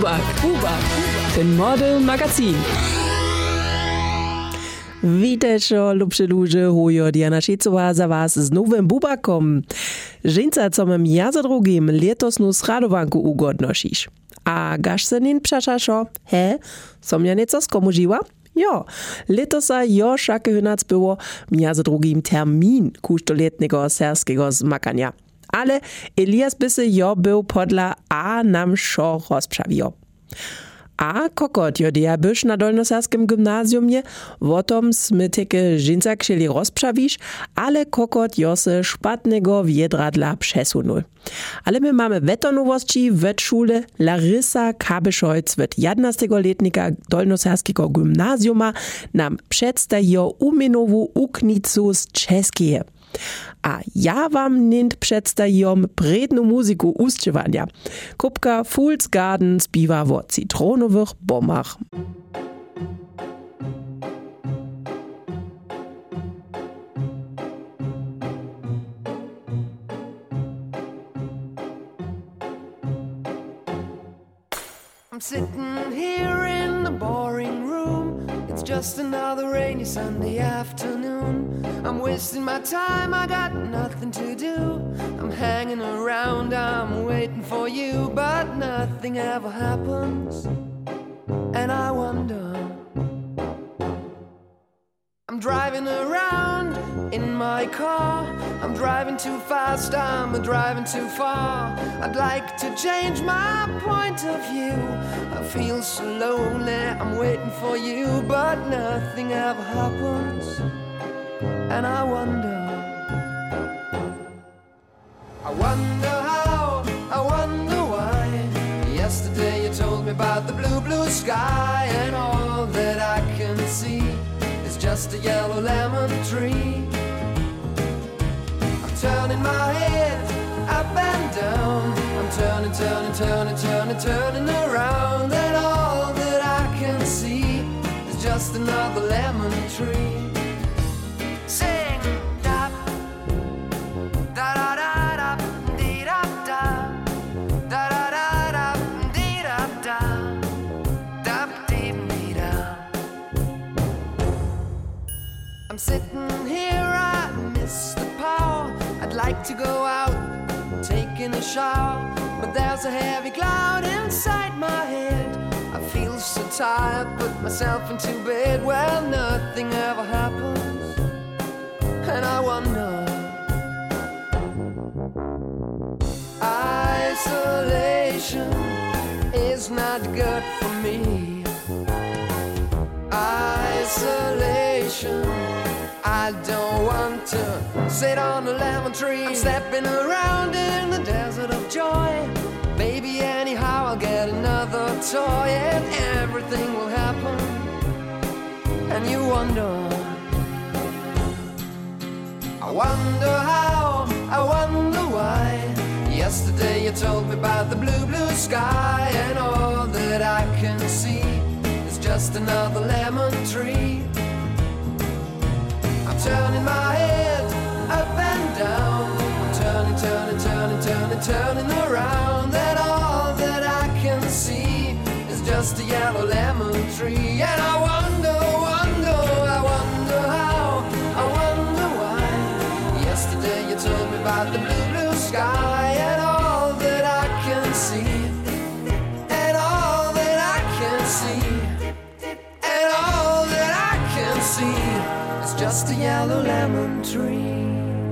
Bubak, ten Model Magazin. Witajcie, lubsze ludzie, hujo Diana Šecová za was z nowym Bubakom. Żeńca, co mam ja za drugim letosnu schradowanku ugodnosisz. A gaš se nin pšašašo? Som ja nieco skomužiła? Jo, letosa jo šake hynac było ja za drugim termin kuštoletnego serskiego zmakania. Ale Elias by se jo był podla a nam šo rozpřavio. A kokot jo deja byš na dolnoserskim gymnazjumie, wotom sme teke žinca kšeli rozpřawiš, ale kokot jo se špatnego wiedradla přesunul. Ale my mamy wetonowości w szule Larissa Kabyszojc w 11-letnika dolnoserskiego gymnazjuma nam przedstawiła umienową uknicu z czeskie. A ja wam nint przedstawiam prednu muzyku uśpiewania. Kupka Fool's Garden śpiewa o citronowych bombach. I'm sitting here in the boring room. It's just another rainy Sunday afternoon. I'm wasting my time, I got nothing to do. I'm hanging around, I'm waiting for you, but nothing ever happens. And I wonder, I'm driving around in my car. I'm driving too fast, I'm driving too far. I'd like to change my point of view. I feel so lonely, I'm waiting for you, but nothing ever happens. And I wonder how, I wonder why. Yesterday you told me about the blue, blue sky, and all that I can see is just a yellow lemon tree. I'm turning my head up and down. I'm turning, turning, turning, turning, turning around, and all that I can see is just another lemon tree. Sing da da da da da dee da da da da da da dee da da da dee dee da. I'm sitting here, I miss the power. I'd like to go out, taking a shower, but there's a heavy cloud inside my head. I feel so tired, put myself into bed. Well, nothing ever happens, and I wonder. Isolation is not good for me. Isolation, I don't want to sit on a lemon tree. I'm stepping around in the desert of joy. Maybe anyhow I'll get another toy, and everything will happen. And you wonder, I wonder how, I wonder why. Yesterday you told me about the blue, blue sky, and all that I can see is just another lemon tree. I'm turning my head up and down. I'm turning, turning, turning, turning, turning around, and all that I can see is just a yellow lemon tree. And I wonder, wonder, I wonder how, I wonder why. Yesterday you told me about the blue, blue sky, and all that I can see, and all that I can see, and all that I can see is just a yellow lemon tree.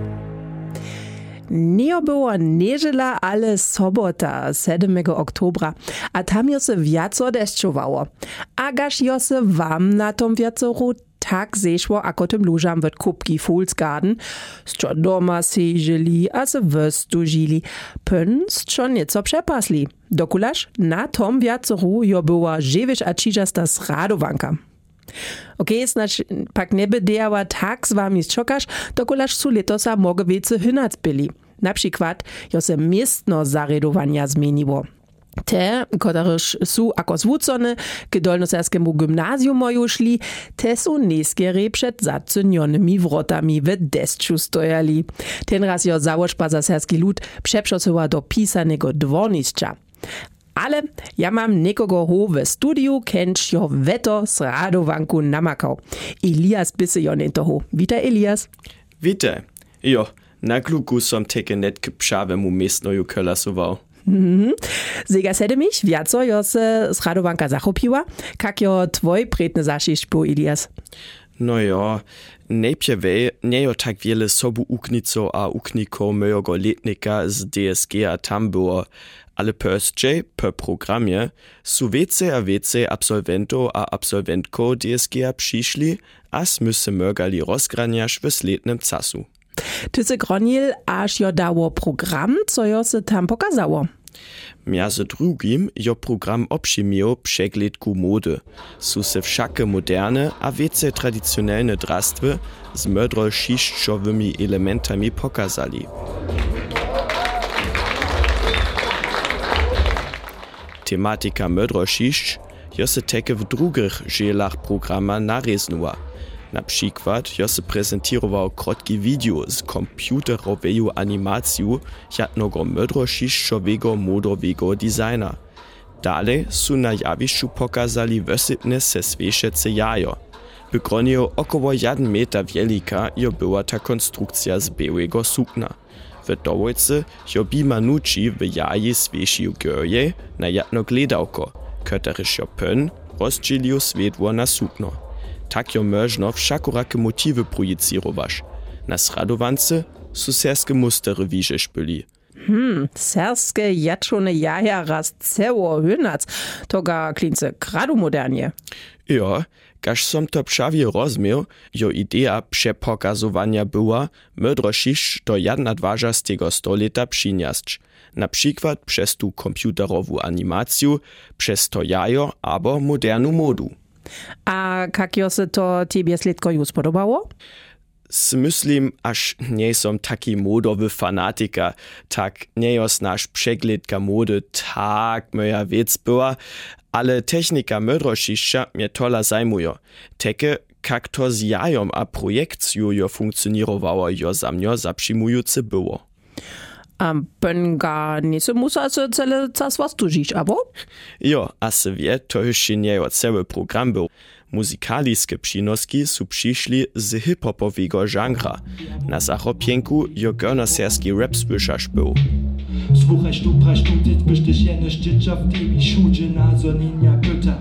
Nie było niedziela, ale sobota, 7. oktobra, a tam jo se viaco deszczowało. A gaž jo se wam na tom viacoru tak zešło, ako tym lużam w kupki Fool's Garden, zčo doma sežili a se wystužili, pyn zčo nieco przepasli. Dokulaž na tom viacoru jo była żywiš a čižasta schradowanka. Okej, znač pak nebe dejała tak z wami zčokaš, dokulaž su letosa moge wece hynac byli. Na przykład jo se miestno zaredowania zmieniło. Te, kotaryż su ako zwucone k dolnoserskiemu gymnazjumoju szli, te su nieskierej przed zacynionymi wrotami w deszczu stojali. Ten raz jo założba za serski lud przeprzociła do pisanego dworniszcza. Ale ja mam niekogo w studiu, kenč jo veto z Radowanku namakał. Elias bysy jo nintoho. Witaj, Elias. Witaj. Jo, na kluku som teke net k pšavemu miestnoju kolasował. Sega sede mich, wiaco jo se z Radowanka zachopiła. Kak jo tvoj pretny zašišť był, Elias? No jo, najpierwej nie jo tak wiele sobu uknicov a uknikov mojego letnika z DSG a tam było, ale pozdziej, po programie, su więcej a więcej absolwentów a absolwentków DSG a przyszli, a smy se mögali rozgraniaš w sletnym casu. Ty se gronil, aż jo dało program, co jo se tam pokazało. Między drugim jo program obšimił przeglądku mody. Su se wszake moderne a więcej tradycjonalne drastwy z mądrościowymi elementami pokazali. Tematyka mądrości jo se teke w drugich dzielach programa nareznuła. Na przykład jo se prezentował krótki video z komputerowej animacją jadnego mądrościowego modowego designa. Dalej su na jawiszu pokazali wysypne se świeżece jajo. Wygronił około 1 metra wielika jo była ta konstrukcja z białego sukna. W dołojce jo bimanuci w jaji świeżił görje na jedno gledałko, któreż jo pön rozdzielił światło na sukno. Tak jo można wszakorakie motywy projicirować. Na Radowance su serskie mustery widzieć byli. Serskie jaczone jaja raz ceło hynac. Toga klince kradu modernie. Ja, każ som to prawie rozumiał, jo idea przepokazowania była mądrościć do 21. stoleta przyniast. Na przykład przez tu komputerową animację, przez to jajo albo modernu modu. A kak jo se to tobie slidko już podobało? Myslím, až nie som taki modowy fanatyka, tak nie jest nasz przeglądka mody tak moja wiec była, ale technika mądrościcia mnie tola zajmuje. Teke, kak to z jajom a projekcją jo funkcjonowało, jo za mnie zaprzymujące było. Pönga nie se musa se cele czas was tužić, abo? Jo, a se wie, to jeszcze nie jo cały program był. Muzykaliskie przynoski su przyszli z hip-hopowego żanra. Na zachopienku jo görnerserski rap słyszarz był. Słuchaj sztuk, praj sztuk, dit byś jene szczycza w tymi szudzie na zoninja götter.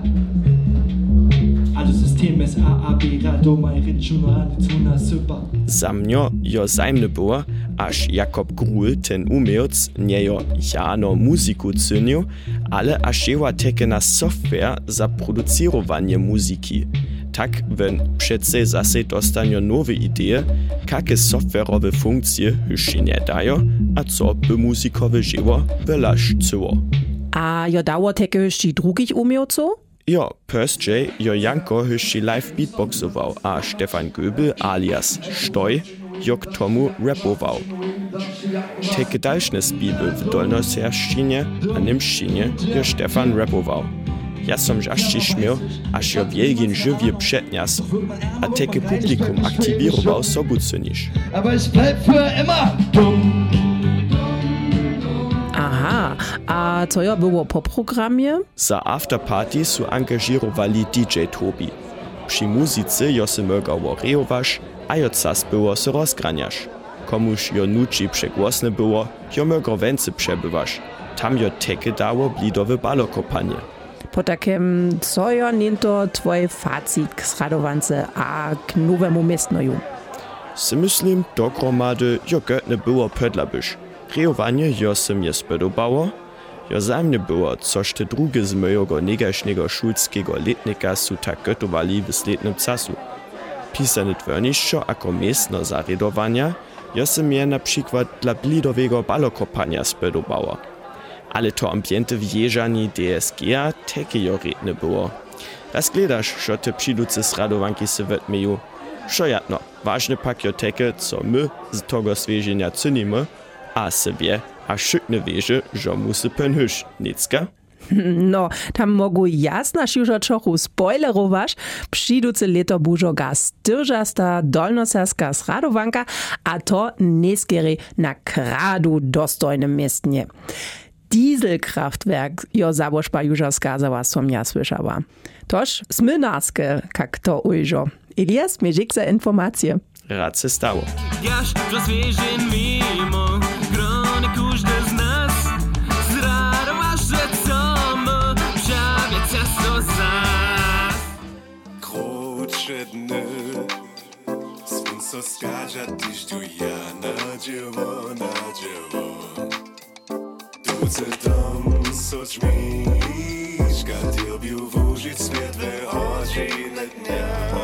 Ale system jest AAB, rado maj ryczunalny cuna super. Za mnie jo zajmne było, aż Jakob Gruhl ten umiec nie jo jano muzyku cynił, ale aż jeła teke na software za producirowanie muzyki. Tak, wenn przece zase dostanio nowe idee, jakie software'owe funkcje już nie dają, a co by muzikowe żyło wylaszczyło. A jo dało teke jeszcze drugich umieców? Jo, pozdziej jo Janko jeszcze live beatboxował, a Stefan Göbel alias Stoj jo k tomu rapował. Teke dalszne spiwy w dolnoserszczynie a niemszczynie jo Stefan rapował. Ja som aż śmiał, aż jo wielgin żywie przednias, a teke publikum aktivirował sobu cynisz. Aber es bleibt für immer dumm. Aha, a co jo było po programie? Za afterparty su angażirowali DJ Tobi. Przy muzyce jo se mögało rejować, a jo cas było se rozgraniaš. Komuż jo nuči przegłosne było, jo mögo więcej przebywaš. Tam jo teke dało blidowe balokopanie. Po takim, co jo ninto tvoj facit k Radowance a k nowemu miestnoju? Se myslím, dogromady jo götne było pödlabyš. Rejowanie jo se mnie spodobało, jo za mnie było, což te drugie z mojego negašnego szulskiego letnika su tak gotowali w sletnym casu. Pisane dwornišćo ako miestno zaredowania, jo se mnie na przykład dla blidowego balokopania spodobało. Ale to ambiente w jeżani DSG-a teke jo redne było. Raz gledaš, što te přiduce z Radowanki se wetmeju. Što jadno, ważne pak jo teke, co my z togo sveženja cynimy, a se wie, a šykne wieže, že musí pen hyš, nicka? No, tam mogu jasna šiužo čochu spoilerovaš, přiduce leto bužo ga styržasta dolnoserska z Radowanka, a to neskeri na kradu dostojnym miestnie. Dieselkraftwerk jo zabożba już skazała, som ja słyszała. Toż smynarske, jak to ujżo. Elias, mierzik za informacje. Rad se stało. Jaś rozwierzeń mimo, grony każdy z nas. Zradowasz, że co my, wsiawie ciasto zas. Krótsze dny, słońce skaża, tyś tu ja na dzieło. Duce dom, soć miszka, ty obił włożyć swietłe oczy na dnia.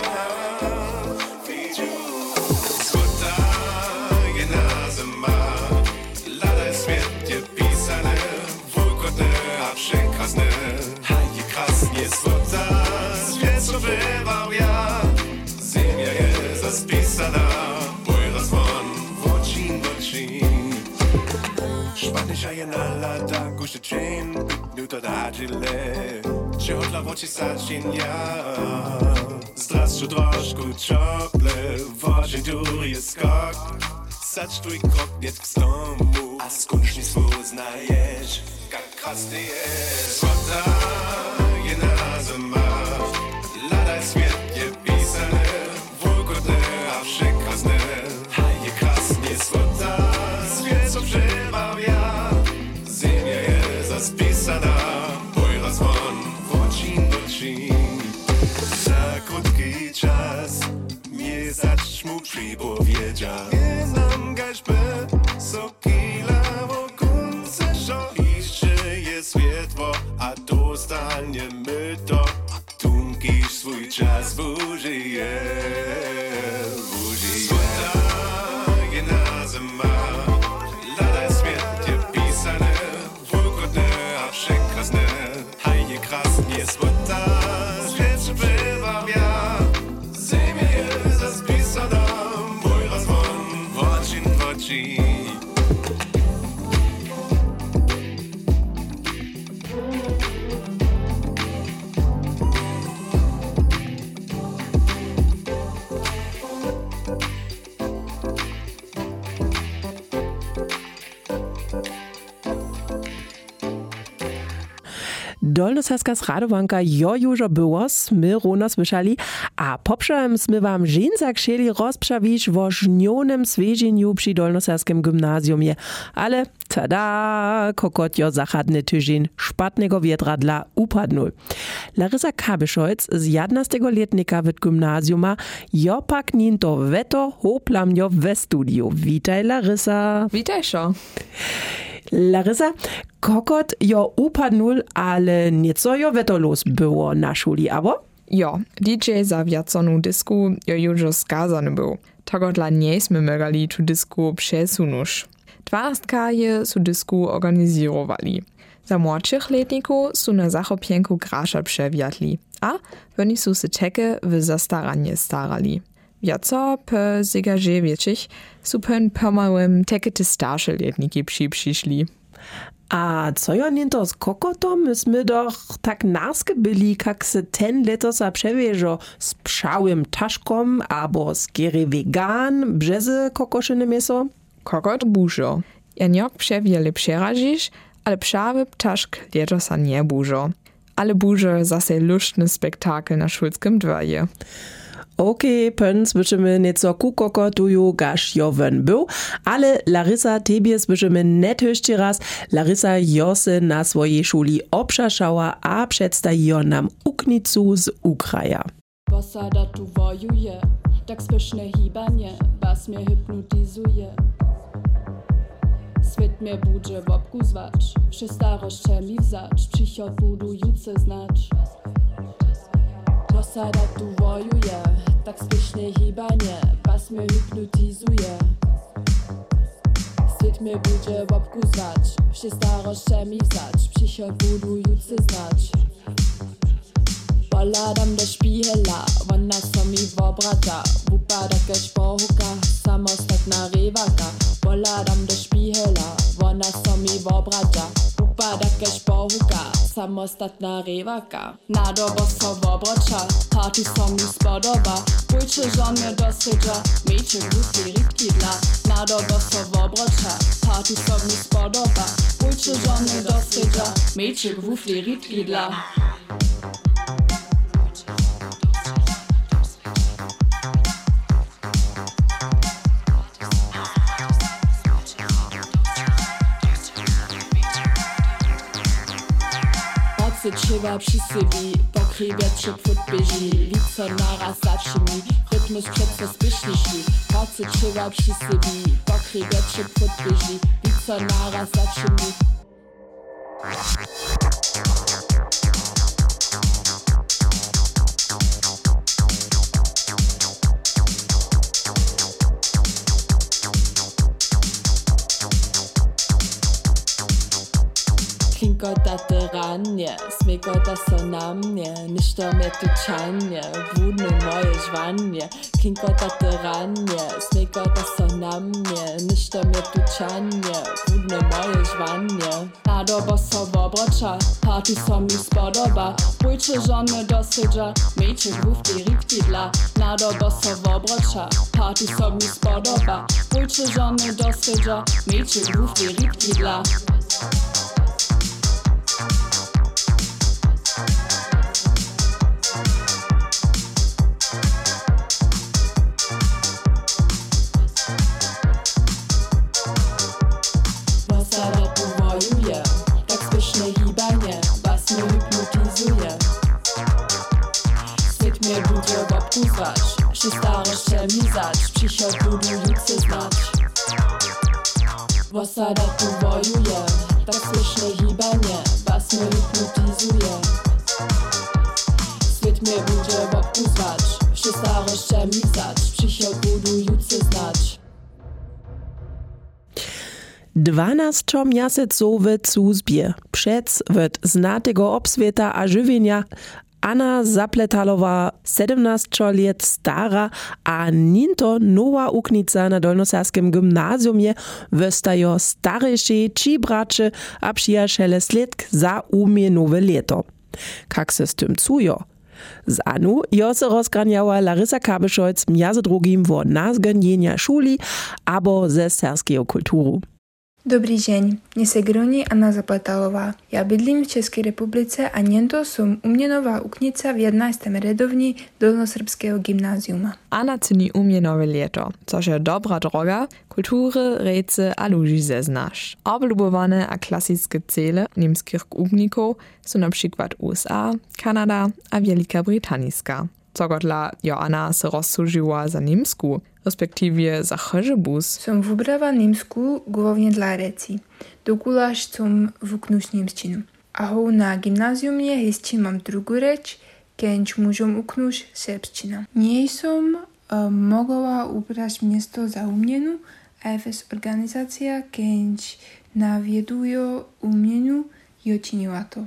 Na lata guście chain Nuta dagile Ciotla voci sacinia Zdrasciu troszku czokle Wodzie dury jest skok Sacz tu i krok nie w stomu A skończ nie swój znajesz Jak krasny jest Złota jedna zima Lada świat je pisane Wulgodne, a przekrasne Haje krasnie złota Świat co przebawia Spisana, boj rozwon, włocin do czin. Za krótki czas mnie zaczmu przypowiedział. Nie znam gaźby, sokila wokół seszo. Jeszcze jest światło, a dostaniemy to. Tunkisz swój czas użyje. Złota jedna zima, lada świat je pisane. Przekrasne, hajnie krasnie słota, świat się przebawia. Ziemia jest zaspisana, mój rozwon, wodzin w oczy. Dolnosaska Radowanka jo już było, my równo słyszeli, a poprzem my wam żenca chcieli rozprawić o żnionym sveżeniu przy Dolnosaskim gimnazjumie. Ale tada, kokot jo zachadny tydzień szpatnego wietradla upadnul. Larisa Kabiszolc z 11-letnika w gimnazjuma jo pak nin to weto hoplamnio we studiu. Witaj Larisa. Witaj szo. Larisa, kokot jo upadnul, ale nieco jo wetolos było na szuli, abo? Jo, DJ za wiaconu dysku jo już skazany był. Tego dla nie sme megali tu dysku przesunusz. 12 je su dysku organizirowali. Za młodszych letników su na zachopienku grasza przewiatli, a oni su se teke w zastaranie starali. Wiaco pe zegarze wieczych su pen pomałym teke te starsze letniki przyszli. A co jo ninto z kokotom? Myśmy doch tak narskie byli, jak se ten letos a przewieżo z pszałym taszkom albo z giery vegan, brzeze kokoszyne mięso? Kokot bużo. Ja niok przewiele przerazisz, ale pszawy ptaszk letosa nie bużo. Ale bużo zase luštny spektakel na szulskim dworze. Okay, pens byśmy nieco ku kokotuju gaż jowen był, ale Larisa tebie byśmy net jeszcze raz. Larisa jose na swojej szuli obszaszała, a przedstawi nam uknicu z Ukraja. Posada tu wojuje, tak spyszne hibanie, was mnie hypnotyzuje. Świat mnie budże w obku zwać, przy staroście mi wzać, przychod budujący znać. Posada tu wojuje, tak spiesznie hibanie, was mnie hypnotyzuje. Świat mnie budże w obku zwać, przy staroście mi wzać, przychod budujący znać. Poladam do szpihela, ona so mi wobrata, wupada kać pohuka, samostatna rewaka. Poladam do szpihela, ona so mi wobrata, wupada kać pohuka, samostatna rewaka. Na dobo so wobracza, party so mi spodoba, bójcie żonę dosydzia, miejcie gusty rybki dla. Na dobo so wobracza, party so mi spodoba, bójcie żonę dosydzia. Mädchen ruft die Riedgidler. Trzeba przy sobie, pokrybiać się pod bieżni, lico naraz zaczymi, rytmus przed zbysznie szli. Pacy trzeba przy sobie, pokrybiać się pod bieżni, lico naraz zaczymi. Klinkotate ranie, smykota so na mnie, niż to mnie tu czanie, wódne moje żwanie. Klinkotate ranie, smykota so na mnie, niż to mnie tu czanie, wódne moje żwanie. Na dobo so wobrocza, party so mi spodoba, pójcze żony dosydża, miejcie głów tej riptidla. Na dobo so wobrocza, party so mi spodoba, pójcze żony dosydża, miejcie głów tej riptidla. Się starasz się mizać, przysiad budujący znać. Wasada tu wojuje, tak słyszne hibanie, was mnie hipnotyzuje. Świat mnie będzie obkuzwać, się starasz się mizać, przysiad budujący znać. 12 miasecowy cuzbie przed wet znatego obswieta a żywienia Anna Zapletalowa, 17 lat stara, a ninto nowa uknica na Dolnosarskim gymnazjumie wystają starejsze ci bracie a przyjaciele sledk za umienowe leto. Jak se z tym cujo? Z Anu jo se rozgraniała Larissa Kabescholz między drugim wo nazganienia szuli abo ze serbskiego kulturu. Dobrý dzień, nie se groni Anna Zapletalowa. Ja bydlím v Českej republice a niento som umienová uknica v 11. redovni Dolnosrbského gymnáziuma. Anna ceni umienowe leto, což je dobra droga, kultury, rejce a ludzi zeznasz. Oblubowane a klasickie cele niemskich ugników są na przykład USA, Kanada a Wielka Brytaniska. Cogodla Joanna se rozsłużyła za Niemsku, respektive za Chrzebus. Som wybrała Niemsku głównie dla reci. Dokulaż som wuknuć niemszczynu. A ho na gimnaziumie jeszcze mam drugą recz, kęć mużom uknuć serbszczyna. Nie som mogła ubrać miasto za umienu, a jest organizacja, kęć nawiedują umienu i oczyniła to.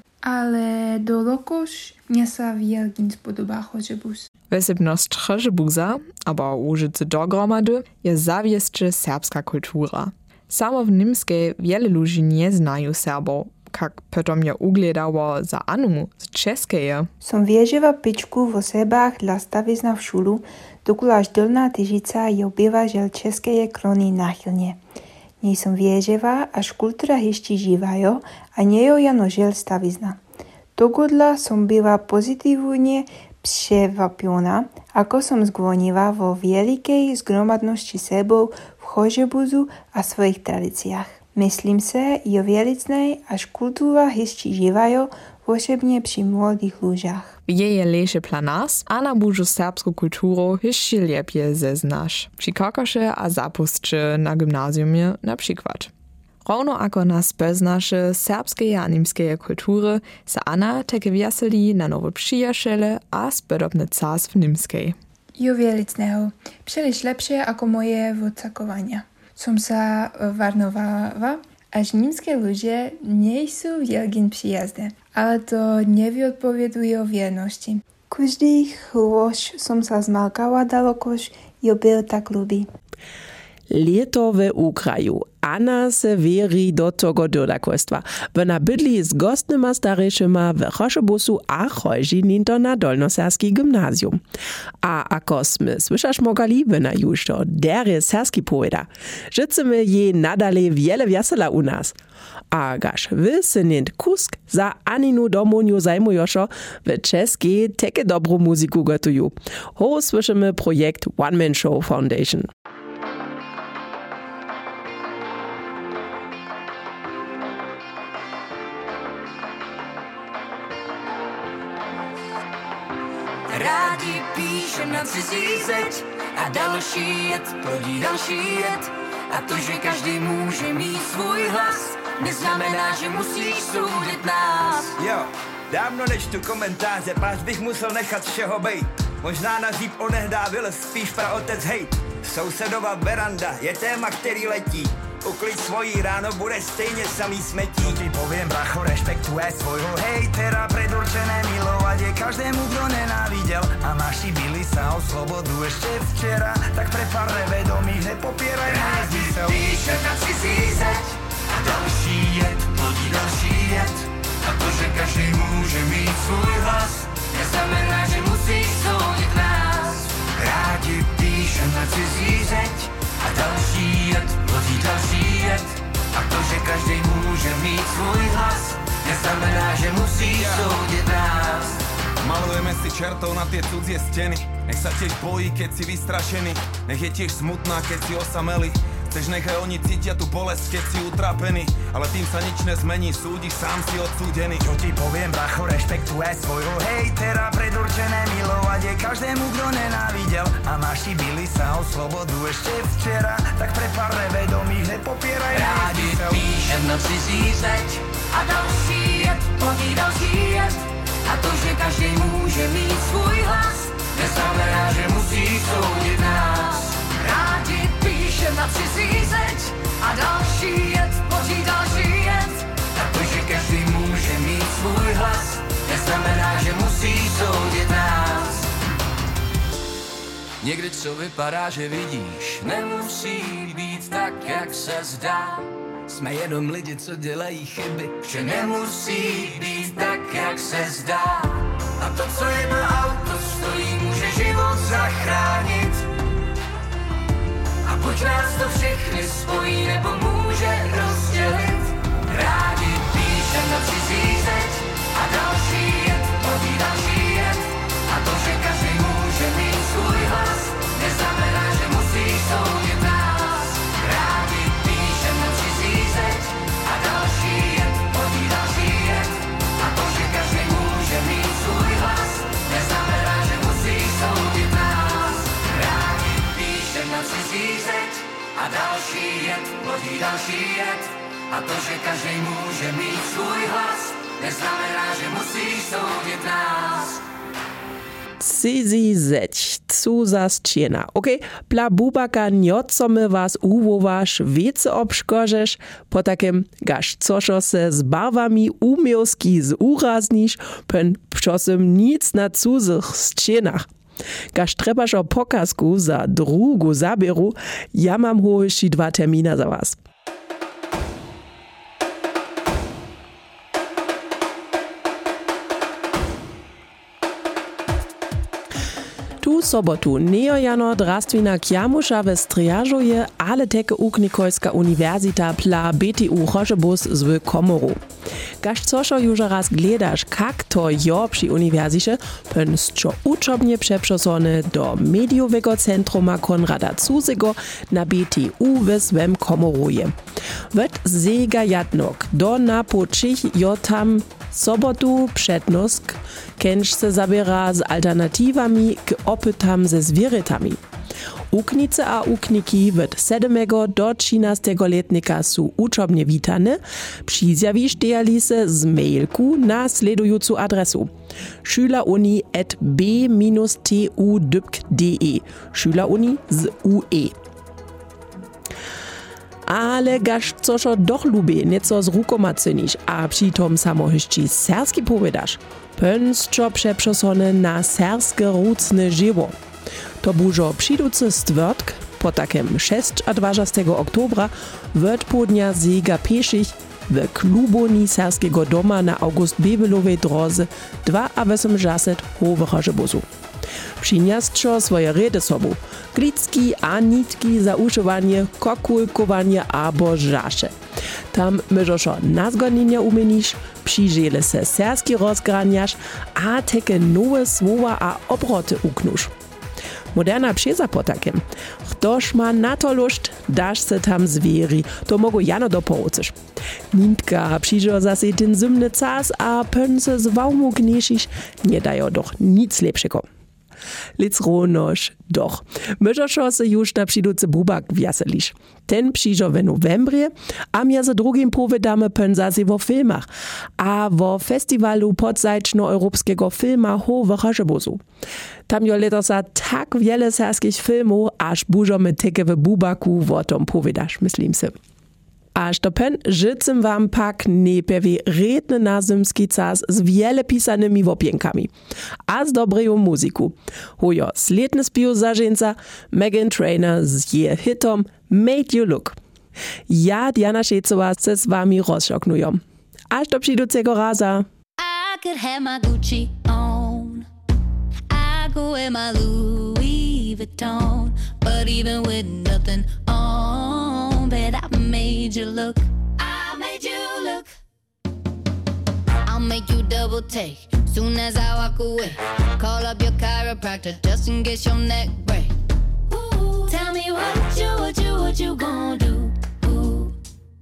Ale do lokoż mnie sa wielkin spodoba Chrzebus. Wesebność Chrzebuza, aber Łużycy dogromady, je zawieszcze serbska kultura. Samo w Niemskiej wiele ludzi nie znają Serbów, jak potom je ugledało za Anu z Českeje. Som wierzyła pičku w Serbach dla stawizna w szulu, dokulaż Dolna Tyžica je obiewa žel Českeje kroni nachylnie. Nie som wierzyła, aż kultura jeszcze żywajo, a nie jo jano žel stawizna. Dogodla som była pozytywnie przewapiona, ako som zgłoniła vo wielkiej zgromadności Serbów w Chorzebuzu a swoich tradycjach. Myslím se, jo vělicnej, až kultura ještě živajo, osobně při młodých ludziach. Je leše planas, a na bužu serbsku kulturu ještě lepje zeznaš. Při kokoše a zapustče na gymnaziumie na przykład. Równo ako na speznaše serbskeje a nimskeje kultury se Anna takie wieseli na nowe przyjaciele a spodobny czas w nimskiej. Jo vělicného, příliš lepšie ako moje odsakowania. Som sa varnovala, až nímské ludzie nie sú wielkim przyjazdem, ale to nie vyodpoveduje wierności. Každý chłoś som sa zmalkała dalokož jo byl tak lubi. Leto w Ukraju. Anna se weri do tego dodakostwa. Wona bydli z gostnyma starejszyma w Choszebusu a chodzi ninto na dolnoserski gimnazjum. A ako sme słyszasz mogali, wona już to dery serski poeda. Życzymy jej nadale wiele wiesela u nas. A gaż wy se nint kusk za Aninu domoniu zajmujoszo w czeskiej takie dobrą muzyku gotuju. Ho słyszymy projekt One Man Show Foundation. Rádi píšem na cizí zeď a další jet plodí další jet. A to, že každý může mít svůj hlas, neznamená, že musíš soudit nás. Jo, dávno nečtu komentáře, páč bych musel nechat všeho bejt. Možná na zíp onehdá vylez spíš praotec hejt. Sousedova veranda je téma, který letí. Uklid svojí ráno, bude stejně samý smetí. No ti poviem, bracho, rešpektuje svojho hejtera, predurčené milovať je každému, kdo nenávidel. A naši bili sa o slobodu ešte včera, tak pre pár nevedomých nepopieraj Rádi píšem na cizí zeď a další jet plodí další jet. A to, že každý může mít svůj hlas, neznamená, že musíš soudit nás. Rádi píšem na cizí zeď a další jet plodí další jet. A to, že každý může mít svůj hlas, neznamená, že musí soudit nás. Malujeme si čertov na tie cudzie steny. Nech sa tiež bojí, keď si vystrašený. Nech je tiež smutná, keď si osamelý. Chceš, nechaj oni cítia tú bolesť, keď si utrapený. Ale tým sa nič nezmení, súdiš, sám si odsúdený. Čo ti poviem, bracho, rešpektuje svojho hejtera, predurčené milovať je každému, kto nenávidel. A naši bili sa o slobodu ešte včera, tak pre pár nevedomých nepopieraj. Rádi píšem na cizí zeď a další jet plodí další jet. A to, že každý může mít svůj hlas, neznamená, že musí soudit nás. Rádi píšem na cizí zeď a další jet plodí další jet. A to, že každý může mít svůj hlas, neznamená, že musí soudit nás. Někdy co vypadá, že vidíš, nemusí být tak, jak se zdá. Jsme jenom lidi, co dělají chyby, že nemusí být tak, jak se zdá. A to, co jedno auto stojí, může život zachránit. A buď nás to všechny spojí, nebo může rozdělit. Rádi píšem na cizí zeď a další jet plodí další jet. A to, že každý může mít svůj hlas, neznamená, že musí soudit nás. Rádi píšem na cizí zeď a další jet plodí další jet. A to, že každý může mít svůj hlas, neznamená, že musí soudit nás. Rádi píšem na cizí zeď a další jet plodí další jet. A to, že každý může mít svůj hlas, neznamená, že musí soudit nás. Cizí zeď, co za stjena. Okej, pla bubaka njocome was uwowasz, wiece obszkorzesz, po takim gasz cożo se z barwami umiowski zuraznisz, pen czasem nic na cudzych stjenach. Gasz trebasz o pokazku za drugu zabieru, ja mam hołyści 2 termina za was. Tu sobotu Neo-Jano Drastwina Kjamusza we Strijażoje, ale teke Uknikolska Uniwersita pla BTU Choszebus z Komoru. Gaż cożo już raz gledasz, kak to jo przy uniwersycie, pęstczo uczobnie przeprzesone do mediowego centruma Konrada Cuzego na BTU we swem Komoruje. Wet zega jadnok, do napočich jo tam sobotu przednosk, kenž se zabiera z alternatywami k opytam ze zwierytami. Uknice a ukniki w 7 do 13 letnika su uczobnie witane, przyzjawisz dejalise z mailku na sledującą adresu schüleruni@b-tu.de Schüleruni z UE. Ale gaż cożo doch lubi, nieco z rukoma cynisz, a přitom samohyšči serski powiedziasz, pęstczo przeprzesone na serskie rucne żywo. To bużo przyduce stwiertk, Po takem 26. oktobra odpodnia Zega Pieszich w klubowni Serskiego doma na August Bebelowej drodze 82 hovecharzy busu. Przyniosło swoje redy sobą, glitki a nitki za uszywanie, kokulkowanie albo żasze. Tam możesz na zgodnienia umenisz, przyjrzele se serski rozgraniasz, a takie nowe słowa a obroty uknusz. Moderna przyjeza po takim. Ktoś ma na to lust, dasz se tam zwieri, to mogą jano dopołuczysz. Nintka przyjrzał zase ten zimny czas, a pęce z wałmu gnieszysz, nie dają doch nic lepszego. Lic ronosz, doch. Możesz się już na przyjducy bubak wjaselisz. Ten przyjrzał w novembrie, a mnie za drugim powiedamy pędzasy wo filmach, a wo festiwalu podzajczno-europejskiego filma hovecharzy busu. Tam jo letosa tak wiele serskich filmów, aż bużomy tyke w bubaku o tom powiedasz, myslím si. Aż to pen życem wam pak nepewi redny na zimski czas z wiele pisanymi wopienkami. A z dobrego muzyku. Hojo sledny spił zażeńca Meghan Trainor z jej hitom Made You Look. Ja, Diana Szejcowa, se z wami rozszoknują. Aż do przyjducego raza. I could have my Gucci on. I go wear my Louis Vuitton. But even with nothing on, bet I made you look. I made you look. I'll make you double take soon as I walk away. Call up your chiropractor just in case your neck break. Ooh, tell me what you gonna do? Ooh.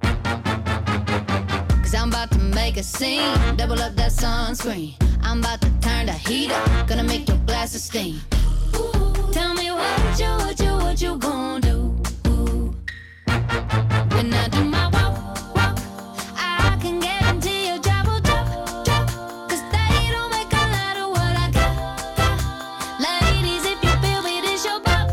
Cause I'm about to make a scene, double up that sunscreen. I'm about to turn the heat up, gonna make your glasses steam. Ooh, tell me what you gonna do? Ooh. When I do my walk, I can guarantee your job will drop. Cause they don't make a lot of what I got. Ladies, if you feel me, this your pop.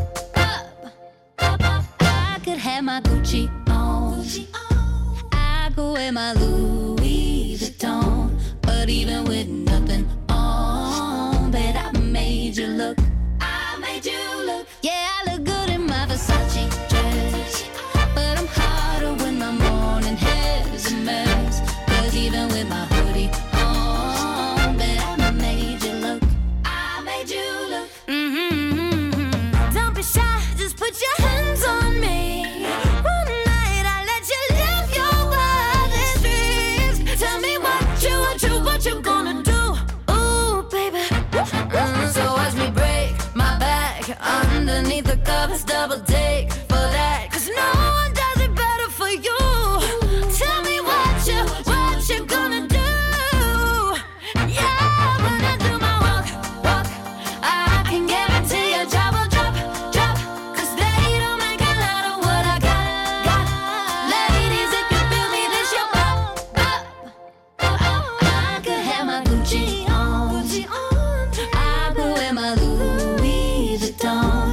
I could have my Gucci on. I go wear my Louis Vuitton. But even with nothing on, bet I made you look. I made you look. Yeah, I look good in my Versace dress. But I'm hotter when my morning hair's a mess. Cause even with my hoodie on, bet I made you look. I made you look. Don't be shy, just put your hands on me. One night I let you live your wildest dreams. Tell me what you gonna do? Ooh, baby. So watch me break my back underneath the covers, double take for that. Cause no one does it better for you. Tell me what you gonna do? Yeah, when I do my walk, I can guarantee your job will drop. Cause they don't make a lot of what I got. Ladies, if you feel me, this your pop. I could have my Gucci on. I could wear my Louis Vuitton.